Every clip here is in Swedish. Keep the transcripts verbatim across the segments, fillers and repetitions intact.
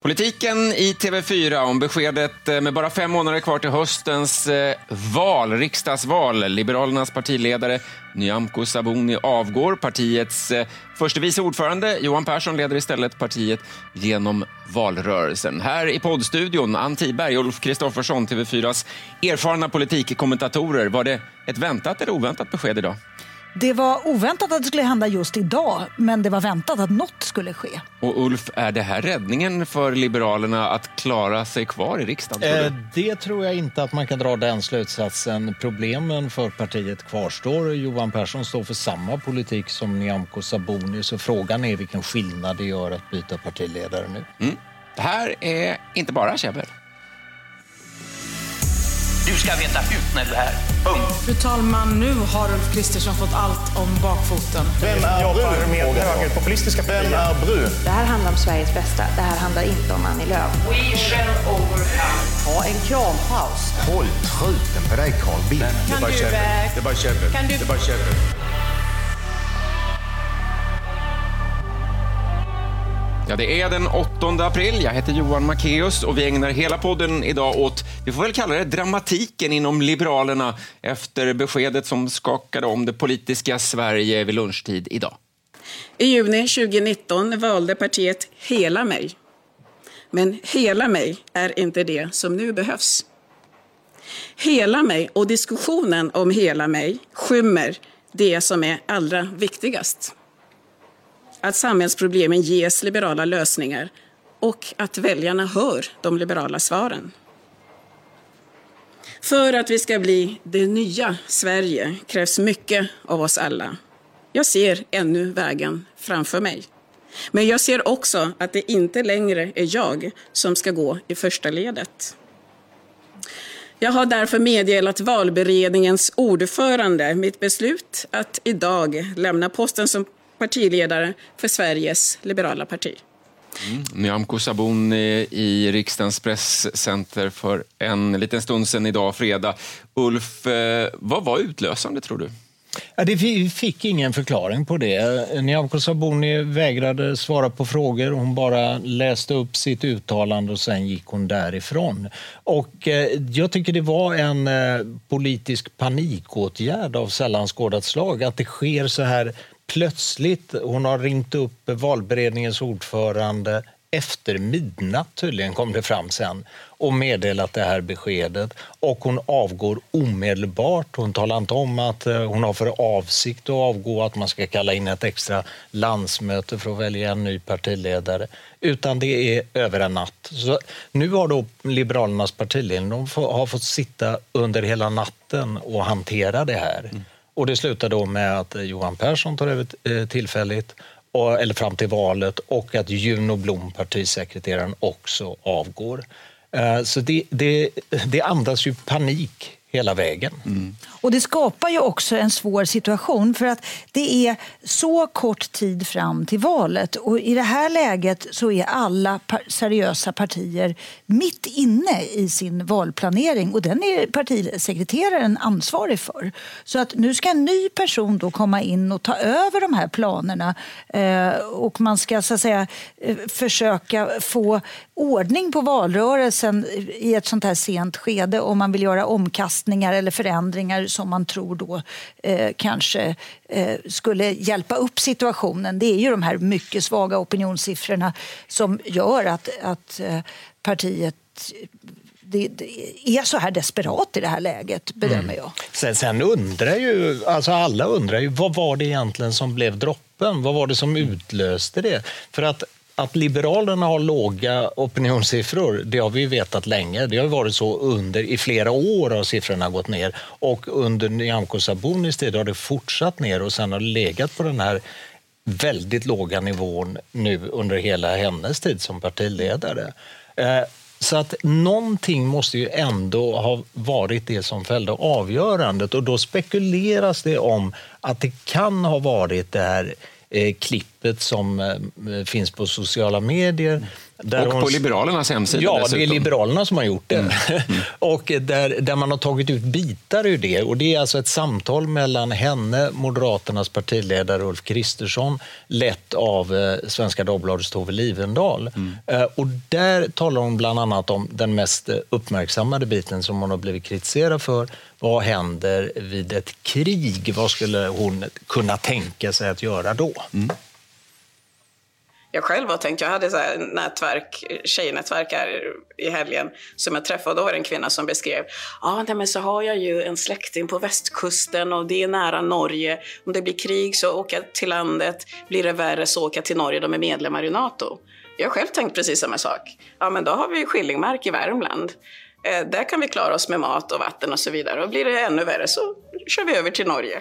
Politiken i T V fyra om beskedet med bara fem månader kvar till höstens val, riksdagsval. Liberalernas partiledare Nyamko Sabuni avgår. Partiets förste vice ordförande Johan Persson leder istället partiet genom valrörelsen. Här i poddstudion Ann Tiberg och Ulf Kristoffersson, T V fyras erfarna politikkommentatorer. Var det ett väntat eller oväntat besked idag? Det var oväntat att det skulle hända just idag, men det var väntat att något skulle ske. Och Ulf, är det här räddningen för Liberalerna att klara sig kvar i riksdagen? Eh, det tror jag inte att man kan dra den slutsatsen. Problemen för partiet kvarstår. Johan Persson står för samma politik som Nyamko Sabuni, så frågan är vilken skillnad det gör att byta partiledare nu. Mm. Det här är inte bara käbbel. Du ska veta ut när du är här. Punkt. Fru talman, nu har Ulf Kristersson fått allt om bakfoten. Vem är jobbar med högerpopulistiska partier? Vem är brun? Det här handlar om Sveriges bästa. Det här handlar inte om Annie Lööf. We shall overcome. Ha en krampaus. Håll truten på dig, Carl Bildt. Det är bara käbbel. Det är bara käbbel. Kan du... Det är bara käbbel. Ja, det är den åttonde april. Jag heter Johan Macéus och vi ägnar hela podden idag åt, vi får väl kalla det dramatiken inom Liberalerna efter beskedet som skakade om det politiska Sverige vid lunchtid idag. I juni tjugonitton valde partiet Hela mig. Men hela mig är inte det som nu behövs. Hela mig och diskussionen om hela mig skymmer det som är allra viktigast. Att samhällsproblemen ges liberala lösningar och att väljarna hör de liberala svaren. För att vi ska bli det nya Sverige krävs mycket av oss alla. Jag ser ännu vägen framför mig. Men jag ser också att det inte längre är jag som ska gå i första ledet. Jag har därför meddelat valberedningens ordförande mitt beslut att idag lämna posten som partiledare för Sveriges liberala parti. Mm. Nyamko Sabuni i riksdagens presscenter för en liten stund sedan idag, fredag. Ulf, eh, vad var utlösande tror du? Ja, det, vi fick ingen förklaring på det. Nyamko Sabuni vägrade svara på frågor. Hon bara läste upp sitt uttalande och sen gick hon därifrån. Och eh, jag tycker det var en eh, politisk panikåtgärd av sällan skådat slag att det sker så här plötsligt. Hon har ringt upp valberedningens ordförande efter midnatt, tydligen kom det fram sen, och meddelat det här beskedet. Och hon avgår omedelbart. Hon talar inte om att hon har för avsikt att avgå, att man ska kalla in ett extra landsmöte för att välja en ny partiledare. Utan det är över en natt. Så nu har då Liberalernas partiledning, de har fått sitta under hela natten och hantera det här. Mm. Och det slutar då med att Johan Persson tar över tillfälligt, eller fram till valet, och att Juno Blom, partisekreteraren, också avgår. Så det, det, det andas ju panik hela vägen. Mm. Och det skapar ju också en svår situation för att det är så kort tid fram till valet. Och i det här läget så är alla par- seriösa partier mitt inne i sin valplanering. Och den är partisekreteraren ansvarig för. Så att nu ska en ny person då komma in och ta över de här planerna. Eh, och man ska så att säga försöka få ordning på valrörelsen i ett sånt här sent skede om man vill göra omkastningar eller förändringar som man tror då eh, kanske eh, skulle hjälpa upp situationen. Det är ju de här mycket svaga opinionssiffrorna som gör att, att eh, partiet det, det är så här desperat i det här läget, bedömer mm. jag. Sen, sen undrar ju, alltså alla undrar ju, vad var det egentligen som blev droppen? Vad var det som utlöste det? För att Att Liberalerna har låga opinionssiffror, det har vi vetat länge. Det har varit så under, i flera år har siffrorna gått ner. Och under Nyamko Sabunis tid har det fortsatt ner och sen har det legat på den här väldigt låga nivån nu under hela hennes tid som partiledare. Eh, så att någonting måste ju ändå ha varit det som fällde avgörandet. Och då spekuleras det om att det kan ha varit det här Eh, klippet som eh, finns på sociala medier Där och hon... på Liberalernas hemsida Ja, dessutom. det är Liberalerna som har gjort det. Mm. Mm. Och där, där man har tagit ut bitar ur det. Och det är alltså ett samtal mellan henne, Moderaternas partiledare Ulf Kristersson, lett av eh, Svenska Dagbladets Tove Livendal. Mm. Eh, och där talar hon bland annat om den mest uppmärksammade biten som hon har blivit kritiserad för. Vad händer vid ett krig? Vad skulle hon kunna tänka sig att göra då? Mm. Jag själv har tänkt, jag hade så här nätverk, tjejnätverk här i helgen som jag träffade, och då var det en kvinna som beskrev, ja ah, men så har jag ju en släkting på västkusten och det är nära Norge, om det blir krig så åker jag till landet, blir det värre så åker jag till Norge, de är medlemmar i NATO. Jag har själv tänkt precis samma sak, ja men då har vi Skillingmark i Värmland, eh, där kan vi klara oss med mat och vatten och så vidare, och blir det ännu värre så kör vi över till Norge.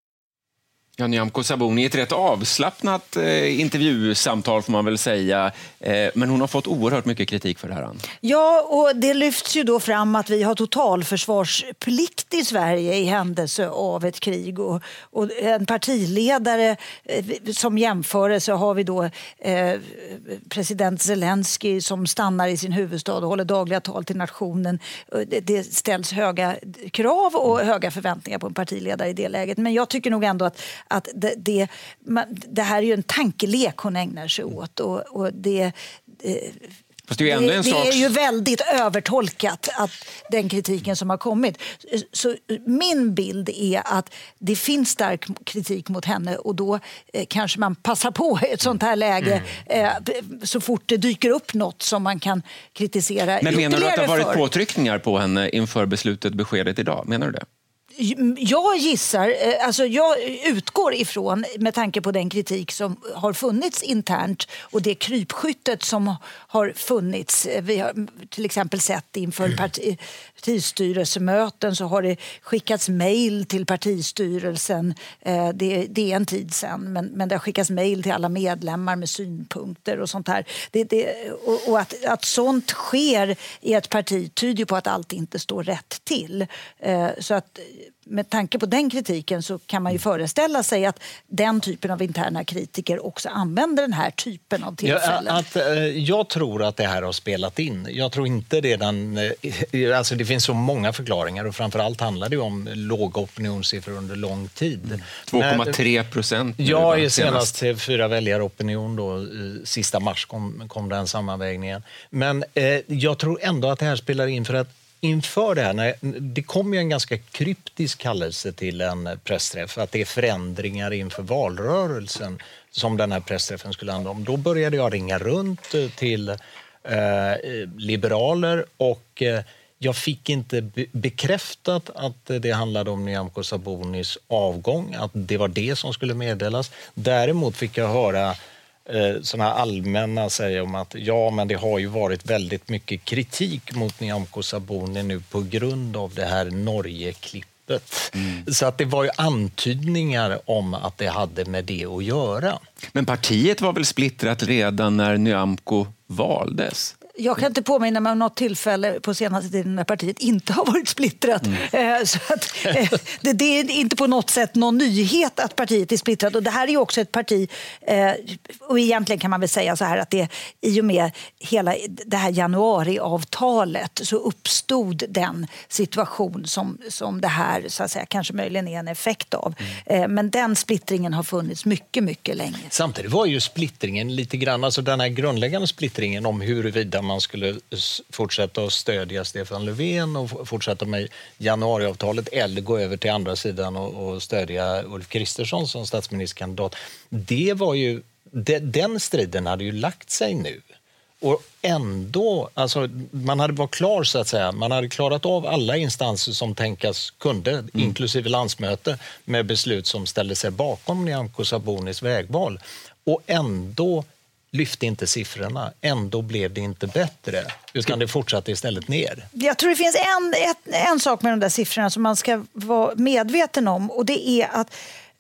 Ja, Nyamko Sabuni, ett rätt avslappnat eh, intervjusamtal får man väl säga. Eh, men hon har fått oerhört mycket kritik för det här. Ja, och det lyfts ju då fram att vi har totalförsvarsplikt i Sverige i händelse av ett krig. Och, och en partiledare eh, som jämförelse har vi då eh, president Zelensky som stannar i sin huvudstad och håller dagliga tal till nationen. Det, det ställs höga krav och höga förväntningar på en partiledare i det läget. Men jag tycker nog ändå att att det, det, det här är ju en tankelek hon ägnar sig åt, och, och det, det, Fast det är, ändå en det, sak... det är ju väldigt övertolkat att den kritiken som har kommit. Så min bild är att det finns stark kritik mot henne, och då eh, kanske man passar på ett sånt här läge mm. eh, så fort det dyker upp något som man kan kritisera. Men menar du att det har varit för. påtryckningar på henne inför beslutet, beskedet idag? Menar du det? Jag gissar, alltså jag utgår ifrån, med tanke på den kritik som har funnits internt och det krypskyttet som har funnits. Vi har till exempel sett inför parti, partistyrelsemöten så har det skickats mejl till partistyrelsen. Det, det är en tid sedan, men, men det har skickats mejl till alla medlemmar med synpunkter och sånt här. Det, det, och och att, att sånt sker i ett parti tyder på att allt inte står rätt till. Så att med tanke på den kritiken så kan man ju föreställa sig att den typen av interna kritiker också använder den här typen av tillfällen. Ja, att, eh, jag tror att det här har spelat in. Jag tror inte redan... Eh, alltså det finns så många förklaringar, och framförallt handlar det om låga opinionssiffror under lång tid. två komma tre procent. Ja, i senast fyra väljaropinion då, sista mars kom, kom den sammanvägningen. Men eh, jag tror ändå att det här spelar in, för att inför det här, när det kom ju en ganska kryptisk kallelse till en pressträff, att det är förändringar inför valrörelsen som den här pressträffen skulle handla om. Då började jag ringa runt till eh, liberaler, och eh, jag fick inte be- bekräftat att det handlade om Nyamko Sabunis avgång, att det var det som skulle meddelas. Däremot fick jag höra sådana allmänna säger om att ja, men det har ju varit väldigt mycket kritik mot Nyamko Sabuni nu på grund av det här Norge-klippet. Mm. Så att det var ju antydningar om att det hade med det att göra. Men partiet var väl splittrat redan när Nyamko valdes? Jag kan inte påminna mig om något tillfälle på senaste tiden när partiet inte har varit splittrat. Mm. Så att, det, det är inte på något sätt någon nyhet att partiet är splittrat. Och det här är ju också ett parti, och egentligen kan man väl säga så här att det, i och med hela det här januariavtalet så uppstod den situation som, som det här så att säga, kanske möjligen är en effekt av. Mm. Men den splittringen har funnits mycket, mycket länge. Samtidigt var ju splittringen lite grann, alltså den här grundläggande splittringen om huruvida man skulle fortsätta att stödja Stefan Löfven och fortsätta med januariavtalet eller gå över till andra sidan och, och stödja Ulf Kristersson som statsministerkandidat. Det var ju, de, den striden hade ju lagt sig nu. Och ändå, alltså man hade varit klar så att säga, man hade klarat av alla instanser som tänkas kunde, mm. inklusive landsmöte, med beslut som ställde sig bakom Nyamko Sabunis vägval. Och ändå lyfte inte siffrorna, ändå blev det inte bättre, utan det fortsatte istället ner. Jag tror det finns en, ett, en sak med de där siffrorna som man ska vara medveten om, och det är att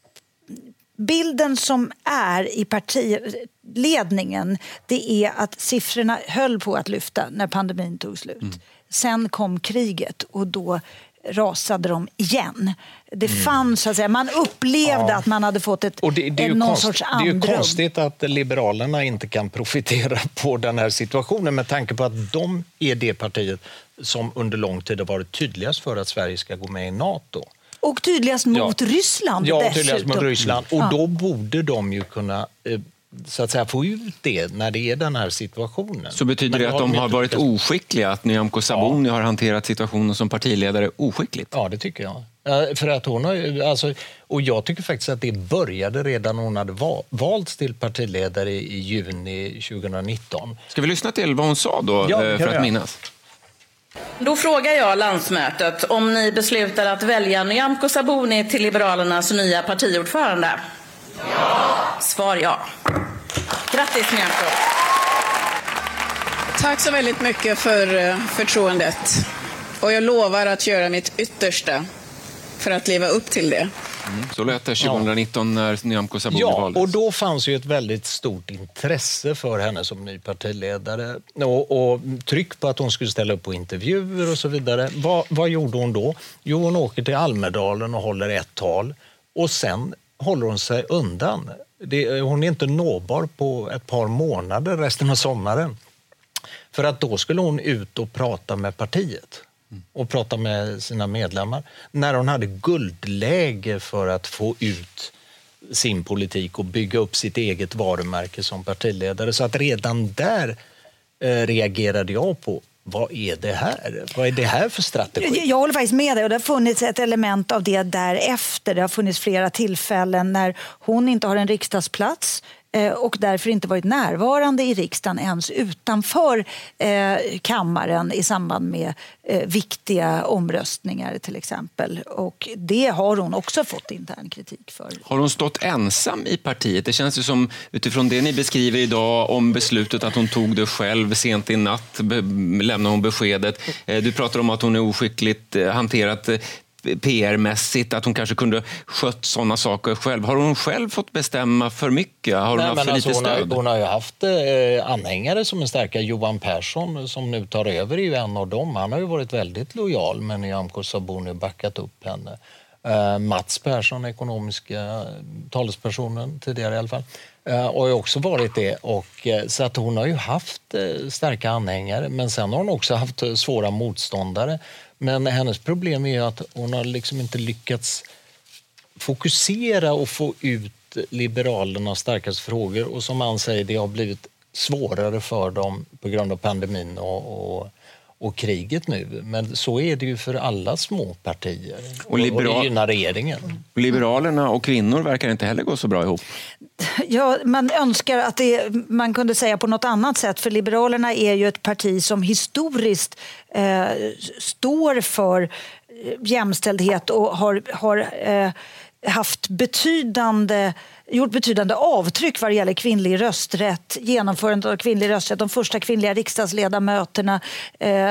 bilden som är i partiledningen, det är att siffrorna höll på att lyfta när pandemin tog slut. Mm. Sen kom kriget och då rasade de igen. Det mm. fanns, så att säga, man upplevde ja. att man hade fått ett, och det, det är någon konst, sorts det andrum. Det är ju konstigt att Liberalerna inte kan profitera på den här situationen med tanke på att de är det partiet som under lång tid har varit tydligast för att Sverige ska gå med i NATO. Och tydligast mot ja. Ryssland Ja, dessutom. tydligast mot Ryssland. Och ja. då borde de ju kunna eh, så att säga få ut det när det är den här situationen. Så betyder Men det att de har varit oskickliga, att Nyamko Sabuni ja. har hanterat situationen som partiledare oskickligt? Ja, det tycker jag. För att hon har, alltså, och jag tycker faktiskt att det började redan när hon hade valts till partiledare i juni tjugonitton. Ska vi lyssna till vad hon sa då, ja, för att minnas? Då frågar jag landsmötet om ni beslutar att välja Nyamko Sabuni till Liberalernas nya partiordförande. Ja. Svar ja. Grattis Nyamko. Tack så väldigt mycket för förtroendet. Och jag lovar att göra mitt yttersta för att leva upp till det. Mm. Så lät det tjugonitton ja. när Nyamko Sabuni ja, valdes. Och då fanns ju ett väldigt stort intresse för henne som ny partiledare. Och, och tryck på att hon skulle ställa upp på intervjuer och så vidare. Vad, vad gjorde hon då? Jo, hon åker till Almedalen och håller ett tal. Och sen håller hon sig undan. Det, hon är inte nåbar på ett par månader resten av sommaren. För att då skulle hon ut och prata med partiet. Och prata med sina medlemmar. När hon hade guldläge för att få ut sin politik och bygga upp sitt eget varumärke som partiledare. Så att redan där eh, reagerade jag på, vad är det här? Vad är det här för strategi? Jag håller faktiskt med dig, och det har funnits ett element av det därefter. Det har funnits flera tillfällen när hon inte har en riksdagsplats och därför inte varit närvarande i riksdagen ens utanför eh, kammaren i samband med eh, viktiga omröstningar till exempel. Och det har hon också fått intern kritik för. Har hon stått ensam i partiet? Det känns ju som, utifrån det ni beskriver idag om beslutet att hon tog det själv sent i natt, be- lämnade hon beskedet. Eh, du pratar om att hon är oskickligt eh, hanterat eh, P R-mässigt, att hon kanske kunde skött sådana saker själv. Har hon själv fått bestämma för mycket? Har hon Nej, haft för alltså lite hon stöd? Har, hon har ju haft eh, anhängare som är starka. Johan Persson som nu tar över är ju en av dem. Han har ju varit väldigt lojal, men Nyamko Sabuni backat upp henne. Eh, Mats Persson, ekonomiska talespersonen tidigare i alla fall, eh, har ju också varit det. Och, eh, så att hon har ju haft eh, starka anhängare, men sen har hon också haft eh, svåra motståndare. Men hennes problem är ju att hon har liksom inte lyckats fokusera och få ut Liberalernas starkaste frågor. Och som man säger, det har blivit svårare för dem på grund av pandemin och, och, och kriget nu. Men så är det ju för alla små partier. Och, liberal... och det gynnar regeringen. Liberalerna och kvinnor verkar inte heller gå så bra ihop. Ja, man önskar att det, man kunde säga på något annat sätt, för Liberalerna är ju ett parti som historiskt eh, står för jämställdhet och har, har eh, haft betydande, gjort betydande avtryck vad det gäller kvinnlig rösträtt, genomförandet av kvinnlig rösträtt, de första kvinnliga riksdagsledamöterna, eh,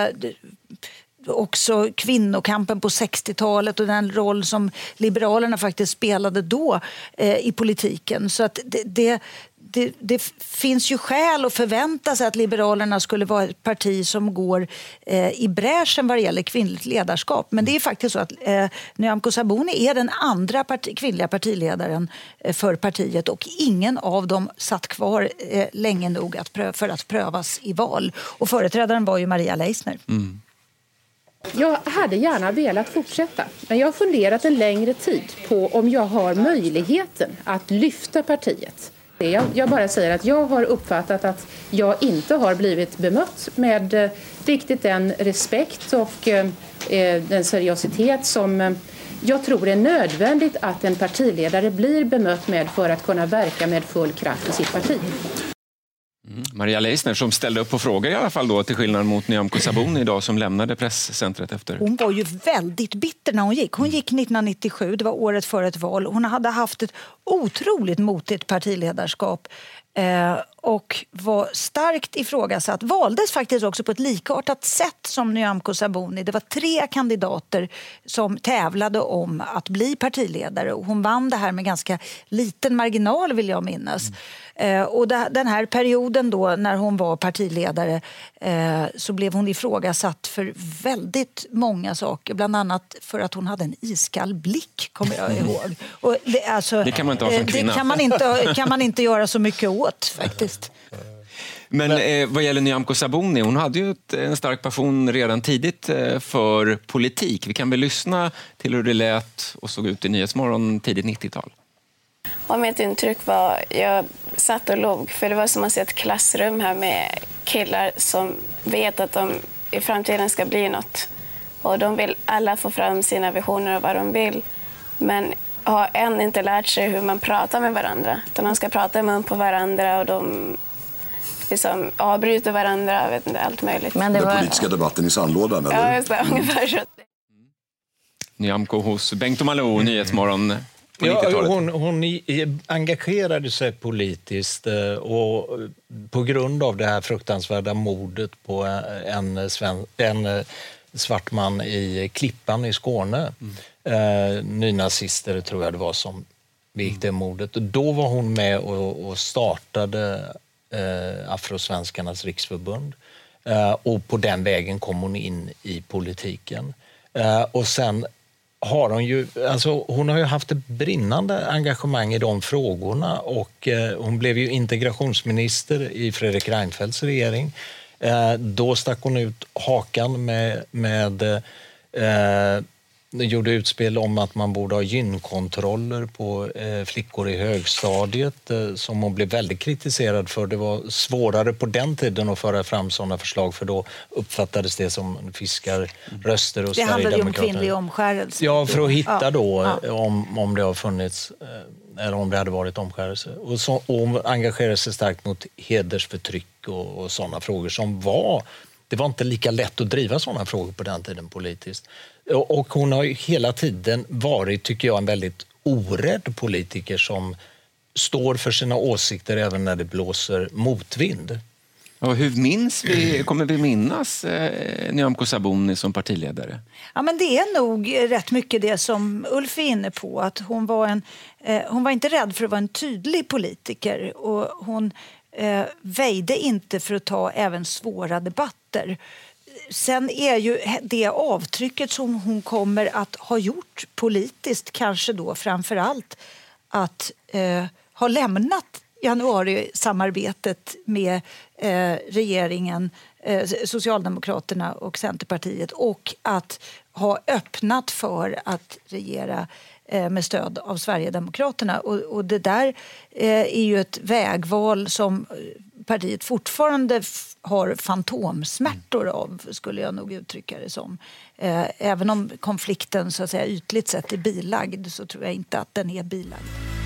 också kvinnokampen på sextiotalet och den roll som Liberalerna faktiskt spelade då eh, i politiken. Så att det, det, det, det finns ju skäl att förvänta sig att Liberalerna skulle vara ett parti som går eh, i bräschen vad det gäller kvinnligt ledarskap. Men det är faktiskt så att eh, Nyamko Sabuni är den andra parti, kvinnliga partiledaren eh, för partiet, och ingen av dem satt kvar eh, länge nog att pröv, för att prövas i val. Och företrädaren var ju Maria Leissner. Mm. Jag hade gärna velat fortsätta, men jag har funderat en längre tid på om jag har möjligheten att lyfta partiet. Jag, jag bara säger att jag har uppfattat att jag inte har blivit bemött med eh, riktigt den respekt och eh, den seriositet som eh, jag tror är nödvändigt att en partiledare blir bemött med för att kunna verka med full kraft i sitt parti. Mm. Maria Leissner som ställde upp på frågor i alla fall då, till skillnad mot Nyamko Sabuni idag som lämnade presscentret efter. Hon var ju väldigt bitter när hon gick. Hon gick nittonhundranittiosju, det var året före ett val. Hon hade haft ett otroligt motigt partiledarskap. Eh, och var starkt ifrågasatt. Valdes faktiskt också på ett likartat sätt som Nyamko Sabuni. Det var tre kandidater som tävlade om att bli partiledare och hon vann det här med ganska liten marginal, vill jag minnas. Mm. Eh, och det, den här perioden då när hon var partiledare eh, så blev hon ifrågasatt för väldigt många saker, bland annat för att hon hade en iskall blick, kommer jag ihåg. Och det, alltså, det kan man inte ha som kvinna. Det kan man inte, kan man inte göra så mycket åt faktiskt. Men eh, vad gäller Nyamko Sabuni, hon hade ju ett, en stark passion redan tidigt eh, för politik. Vi kan väl lyssna till hur det lät och såg ut i Nyhetsmorgon tidigt nittiotal. Och mitt intryck var, jag satt och låg, för det var som att se ett klassrum här med killar som vet att de i framtiden ska bli något. Och de vill alla få fram sina visioner och vad de vill. Men har än inte lärt sig hur man pratar med varandra. Utan de ska prata i mun på varandra och de liksom avbryter varandra, jag vet inte, allt möjligt. Men det var... Den politiska debatten i sandlådan, eller? Ja, just det, ungefär så. Nyamko hos Bengt och Malou, Nyhetsmorgon på nittiotalet. Ja, hon, hon engagerade sig politiskt och på grund av det här fruktansvärda mordet på en, sven, en svart man i Klippan i Skåne. Mm. Eh, nynazister tror jag det var som begick det mordet. Då var hon med och, och startade eh, Afrosvenskarnas riksförbund. Eh, och på den vägen kom hon in i politiken. Eh, och sen har hon ju, alltså hon har ju haft ett brinnande engagemang i de frågorna och eh, hon blev ju integrationsminister i Fredrik Reinfeldts regering. Eh, då stack hon ut hakan med, med eh, gjorde utspel om att man borde ha gynkontroller på eh, flickor i högstadiet eh, som hon blev väldigt kritiserad för. Det var svårare på den tiden att föra fram sådana förslag för då uppfattades det som fiskarröster och det handlade ju om kvinnlig omskärelse. Ja, för att hitta då ja. om, om det har funnits eh, eller om det hade varit omskärelse. Och, så, och engagerade sig starkt mot hedersförtryck och, och sådana frågor som var... Det var inte lika lätt att driva sådana frågor på den tiden politiskt. Och hon har ju hela tiden varit, tycker jag, en väldigt orädd politiker som står för sina åsikter även när det blåser motvind. Och hur minns vi, kommer vi minnas eh, Nyamko Sabuni som partiledare? Ja, men det är nog rätt mycket det som Ulf är inne på. Att hon var, en, eh, hon var inte rädd för att vara en tydlig politiker och hon eh, väjde inte för att ta även svåra debatter. Sen är ju det avtrycket som hon kommer att ha gjort politiskt kanske då framför allt att eh, ha lämnat januari-samarbetet med eh, regeringen, eh, Socialdemokraterna och Centerpartiet och att ha öppnat för att regera eh, med stöd av Sverigedemokraterna. Och, och det där eh, är ju ett vägval som partiet fortfarande f- har fantomsmärtor av, skulle jag nog uttrycka det som. Eh, även om konflikten så att säga ytligt sett är bilagd så tror jag inte att den är bilagd.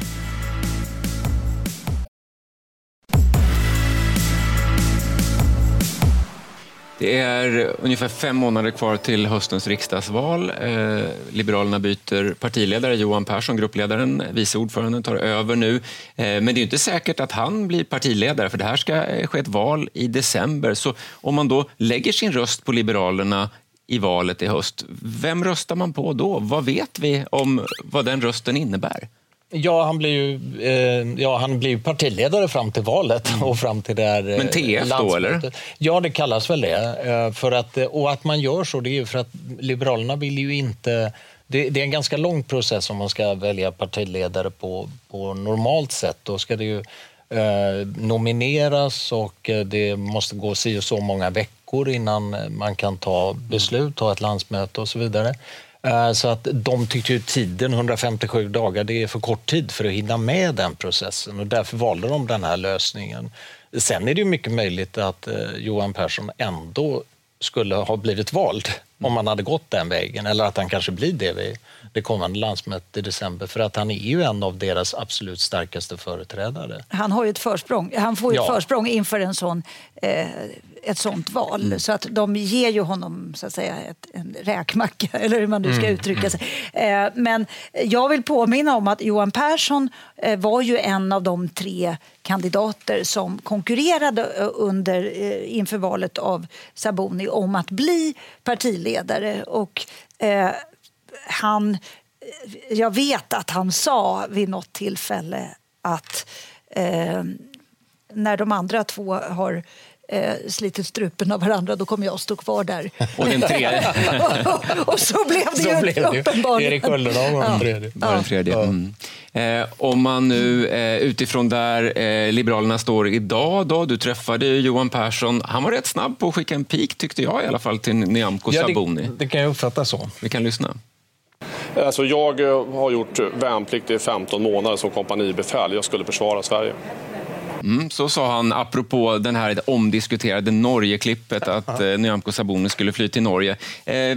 Det är ungefär fem månader kvar till höstens riksdagsval. Eh, Liberalerna byter partiledare. Johan Persson, gruppledaren, vice ordföranden, tar över nu. Eh, men det är inte säkert att han blir partiledare för det här ska ske ett val i december. Så om man då lägger sin röst på Liberalerna i valet i höst, vem röstar man på då? Vad vet vi om vad den rösten innebär? Ja, han blir ju eh, ja, han blir partiledare fram till valet och fram till där eh, Men T F då, eller? Ja, det kallas väl det. Eh, för att, och att man gör så, det är ju för att Liberalerna vill ju inte... Det, det är en ganska lång process om man ska välja partiledare på, på normalt sätt. Då ska det ju eh, nomineras och det måste gå si och så många veckor innan man kan ta beslut, ta ett landsmöte och så vidare. Så att de tyckte ju tiden, hundrafemtiosju dagar, det är för kort tid för att hinna med den processen och därför valde de den här lösningen. Sen är det ju mycket möjligt att Johan Persson ändå skulle ha blivit vald om man hade gått den vägen, eller att han kanske blir det vid det kommande landsmötet i december, för att han är ju en av deras absolut starkaste företrädare. Han har ju ett försprång. Han får ju Ja. ett försprång inför en sån, eh, ett sånt val. Mm. Så att de ger ju honom så att säga ett, en räkmacka, eller hur man nu ska mm. uttrycka sig. Eh, men jag vill påminna om att Johan Persson eh, var ju en av de tre kandidater som konkurrerade under, eh, inför valet av Sabuni om att bli partiledare. Och eh, han, jag vet att han sa vid något tillfälle att eh, när de andra två har eh, slitit strupen av varandra, då kommer jag stå kvar där. Och den tredje. och, och så blev det så ju blev det. uppenbarligen. Erik Ullenhag var den tredje. Var den tredje. Mm. Eh, om man nu eh, utifrån där eh, Liberalerna står idag då, du träffade Johan Persson, han var rätt snabb på att skicka en pik tyckte jag i alla fall till Nyamko ja, Sabuni. Det, det kan jag uppfatta så. Vi kan lyssna. Alltså jag har gjort värnplikt i femton månader som kompanibefäl. Jag skulle försvara Sverige. Mm, så sa han apropå den här omdiskuterade Norge-klippet att eh, Nyamko Sabuni skulle fly till Norge. Eh,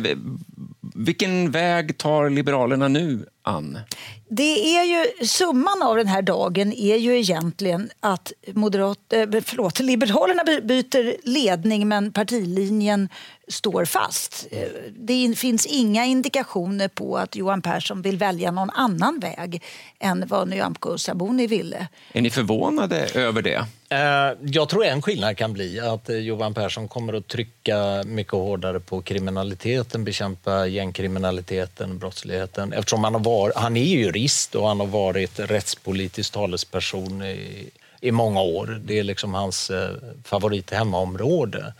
vilken väg tar Liberalerna nu, Ann? Det är ju, summan av den här dagen är ju egentligen att moderat, förlåt, Liberalerna byter ledning men partilinjen står fast. Det finns inga indikationer på att Johan Persson vill välja någon annan väg än vad Nyamko Sabuni ville. Är ni förvånade över det? Jag tror en skillnad kan bli att Johan Persson kommer att trycka mycket hårdare på kriminaliteten, bekämpa gängkriminaliteten, brottsligheten. Eftersom han, har varit, han är jurist och han har varit rättspolitisk talesperson i, i många år. Det är liksom hans favorit hemmaområde.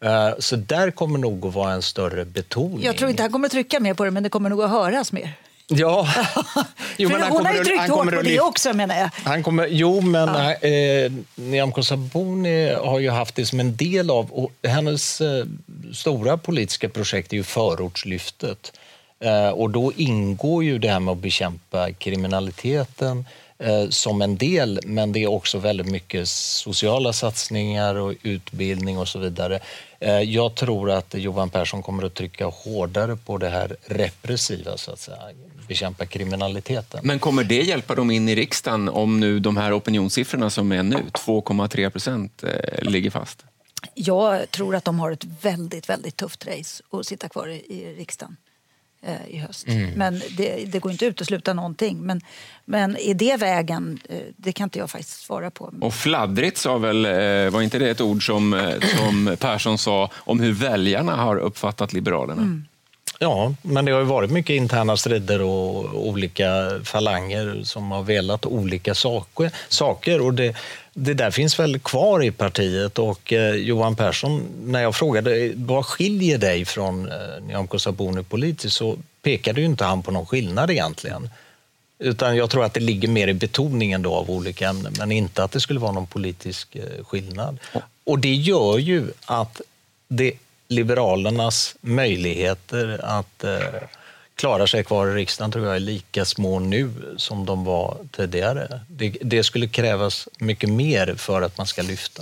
Så där kommer nog att vara en större betoning. Jag tror inte han kommer trycka mer på det, men det kommer nog att höras mer. Ja. Jo, men han hon har ju tryckt hårt på det också, menar jag. Han kommer, jo, men ja. eh, Nyamko Sabuni har ju haft det som en del av, och hennes eh, stora politiska projekt är ju förortslyftet. Eh, och då ingår ju det här med att bekämpa kriminaliteten eh, som en del, men det är också väldigt mycket sociala satsningar och utbildning och så vidare. Eh, jag tror att Johan Persson kommer att trycka hårdare på det här repressiva, så att säga, bekämpa kriminaliteten. Men kommer det hjälpa dem in i riksdagen om nu de här opinionssiffrorna som är nu, två komma tre procent, eh, ligger fast? Jag tror att de har ett väldigt, väldigt tufft race att sitta kvar i, i riksdagen eh, i höst. Mm. Men det, det går inte att utesluta någonting. Men, men är det vägen, eh, det kan inte jag faktiskt svara på. Och fladdrigt sa väl, eh, var inte det ett ord som, eh, som Persson sa om hur väljarna har uppfattat Liberalerna? Mm. Ja, men det har ju varit mycket interna strider och olika falanger som har velat olika saker. saker och det, det där finns väl kvar i partiet. Och eh, Johan Persson, när jag frågade vad skiljer dig från eh, Nyamko Sabuni politiskt, så pekade ju inte han på någon skillnad egentligen. Utan jag tror att det ligger mer i betoningen då av olika ämnen, men inte att det skulle vara någon politisk eh, skillnad. Och det gör ju att det Liberalernas möjligheter att eh, klara sig kvar i riksdagen tror jag är lika små nu som de var tidigare. Det, det skulle krävas mycket mer för att man ska lyfta.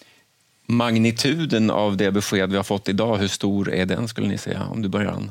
Magnituden av det besked vi har fått idag, hur stor är den skulle ni säga, om du börjar Ann?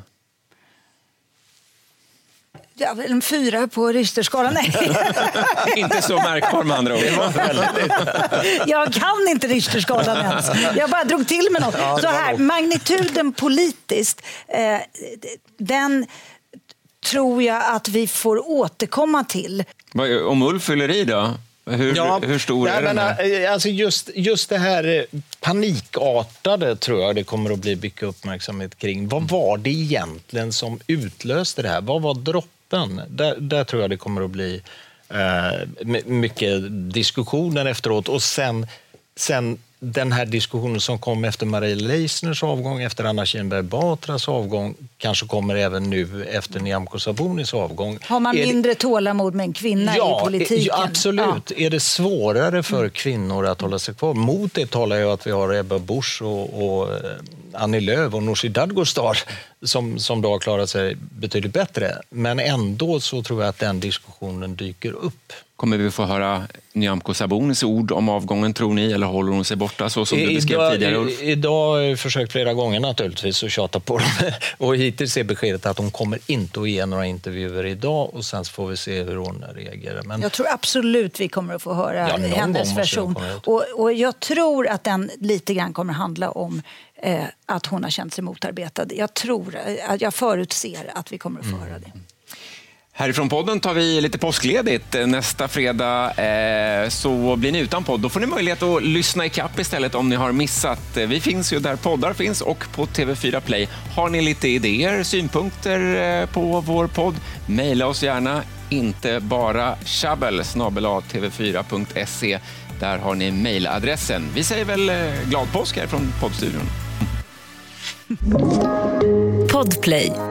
Ja, en fyra på Richterskalan. Nej. Inte så märkbar med andra ord. Jag kan inte Richterskalan ens. Jag bara drog till med något. Ja, så här, magnituden politiskt, eh, den tror jag att vi får återkomma till. Om Ulf fyller i då? Hur, ja, hur stor är den här? Alltså just, just det här panikartade tror jag det kommer att bli mycket uppmärksamhet kring. Vad var det egentligen som utlöste det här? Vad var droppen? Där, där tror jag det kommer att bli eh, mycket diskussioner efteråt. Och sen, sen den här diskussionen som kom efter Maria Leissners avgång, efter Anna Kinberg Batras avgång, kanske kommer även nu efter Nyamko Sabunis avgång. Har man mindre det... tålamod med en kvinna ja, i politiken? Ja, absolut. Ja. Är det svårare för kvinnor att hålla sig kvar? Mot det talar jag att vi har Ebba Busch och, och Annie Lööf och Nooshi Dadgostar som, som då har klarat sig betydligt bättre. Men ändå så tror jag att den diskussionen dyker upp. Kommer vi få höra Nyamko Sabunis ord om avgången, tror ni, eller håller hon sig borta så som du beskrev idag, tidigare? Ulf? Idag har jag försökt flera gånger naturligtvis att tjata på dem. Och hittills är beskedet att hon kommer inte att ge några intervjuer idag och sen får vi se hur hon reagerar. Men jag tror absolut vi kommer att få höra ja, hennes version. Och, och jag tror att den lite grann kommer handla om eh, att hon har känt sig motarbetad. Jag tror, att jag förutser att vi kommer att få mm. höra det. Härifrån podden tar vi lite påskledigt. Nästa fredag eh, så blir ni utan podd. Då får ni möjlighet att lyssna i kapp istället om ni har missat. Vi finns ju där poddar finns och på T V fyra Play. Har ni lite idéer, synpunkter eh, på vår podd? Maila oss gärna. Inte bara tjabbel snabel-a t v fyra punkt se. Där har ni mailadressen. Vi säger väl eh, glad påsk här från poddstudion. Podplay.